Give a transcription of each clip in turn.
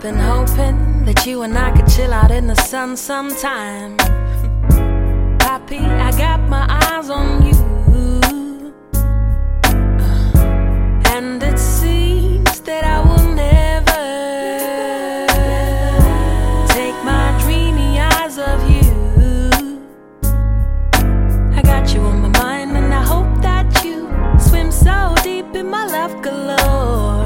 been hoping that you and I could chill out in the sun sometime. Papi, I got my eyes on you. And it seems that I will never take my dreamy eyes off you. I got you on my mind, and I hope that you swim so deep in my love galore.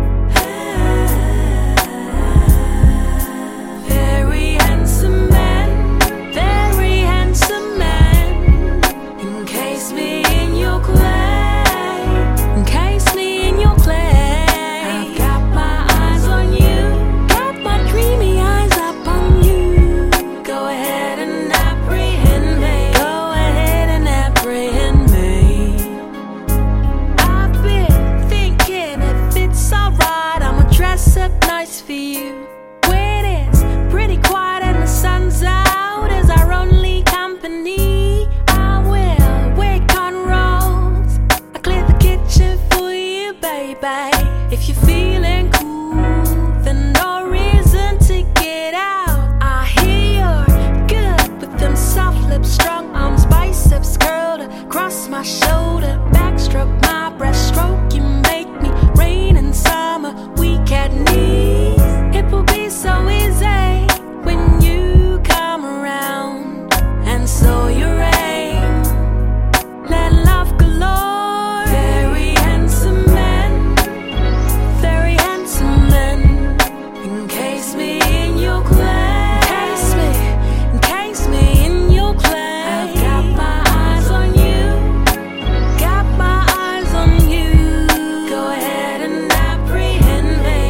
Very handsome man, very handsome man. Encase me in your clay, encase me in your clay. I've got my eyes on you, got my dreamy eyes up on you. Go ahead and apprehend me, go ahead and apprehend me. I've been thinking if it's alright, I'ma dress up nice for you. When it's pretty quiet and the sun's out as our only company, I will wake on rolls, I clear the kitchen for you, baby. If you're feeling cool, then no reason to get out. I hear you're good with them soft lips, strong arms, biceps curled across my shoulder, backstroke my breaststroke. You make me rain in summer, weak at knees. It will be so easy when you come around, and so you rain, let love galore. Very handsome man, very handsome man. Encase me in your clay, encase me in your clay. I've got my eyes on you, got my eyes on you. Go ahead and apprehend me.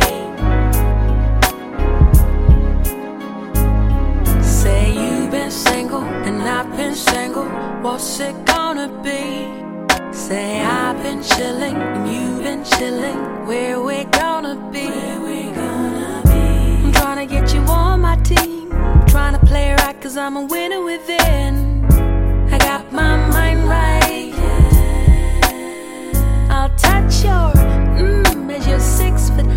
Say you've been single and I've been single, what's it gonna be? Say I've been chilling and you've been chilling, where we gonna be? I'm trying to get you on my team, trying to play right cause I'm a winner within. I got my mind right, I'll touch your as you're 6 foot